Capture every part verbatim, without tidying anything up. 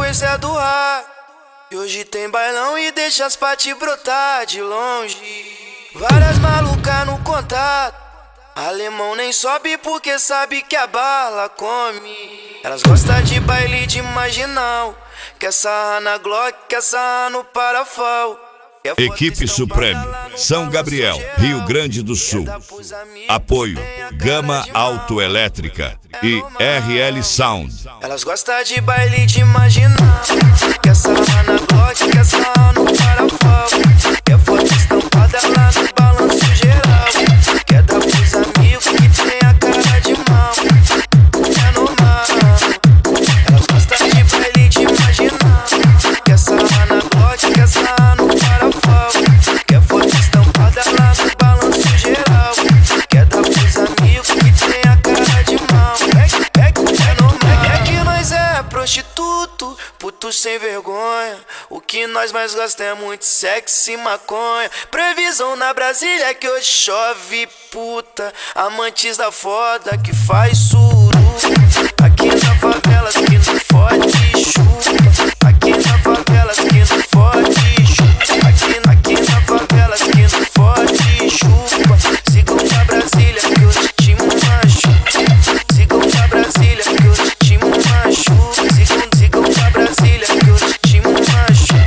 frequência do ar. E hoje tem bailão e deixa as paty brotar de longe. Várias malucas no contato. Alemão nem sobe porque sabe que a bala come. Elas gostam de baile de marginal. Quer sarrar na Glock, quer sarrar no Parafal. Equipe Supreme, São Gabriel, Rio Grande do Sul. Apoio Gama Autoelétrica e R L Sound. Elas gostam de baile de marginal. Quer sarrar na Glock, quer sarrar no Parafal. Quer foto estampada lá no balanço geral. Quer dar pros amigos que tem a cara de mal. É normal. Elas gostam de baile de marginal. Quer sarrar na Glock, quer sarrar no Parafal. Quer foto estampada lá no balanço geral. Quer dar pros amigos que tem a cara de mal. É, é, é normal. É que nós é prostituto, puto sem vergonha. O que nós mais gostamos é muito sexo e maconha. Previsão na Brasília é que hoje chove, puta. Amantes da foda que faz suru. Aqui na favela que não fode chupa. Aqui na favela que não fode chupa. Aqui, aqui na favela que não fode chupa. Sigam na Brasília que hoje te machuca. Sigam na Brasília que hoje te machuca. Sigam, sigam na Brasília que hoje te machuca.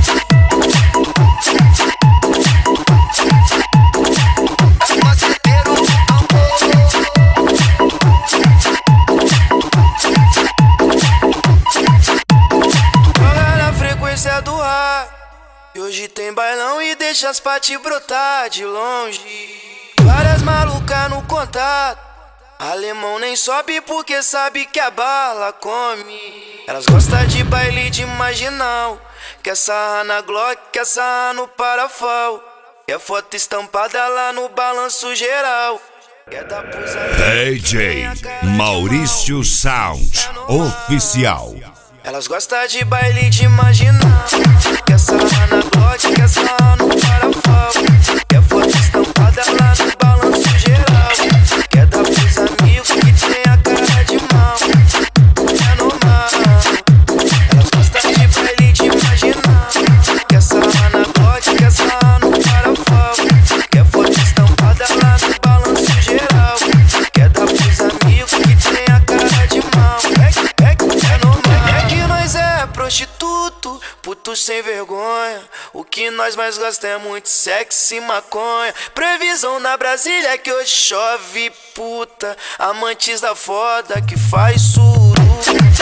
Do ar. E hoje tem bailão e deixa as paty brotar de longe. Várias malucas no contato. Alemão nem sobe porque sabe que a bala come. Elas gostam de baile de marginal. Quer sarrar na Glock, quer sarrar no Parafal. Quer foto estampada lá no balanço geral. Quer dar pros D J Maurício Sound Oficial. Elas gostam de baile de marginal. Quer sarrar na Glock, quer sarrar no Parafal. Quer foto estampada lá no balanço geral. Quer dar pros amigos que tem a cara de mal. É normal. Elas gostam de baile de marginal. Quer sarrar na Glock, quer sarrar no Parafal. Quer foto estampada lá no balanço geral. Quer dar pros amigos que tem a cara de mal. É, é, é normal. É que nós é prostituto, puto sem vergonha. O que nós mais gostamos é muito sexo e maconha. Previsão na Brasília é que hoje chove, puta. Amantes da foda que faz suru.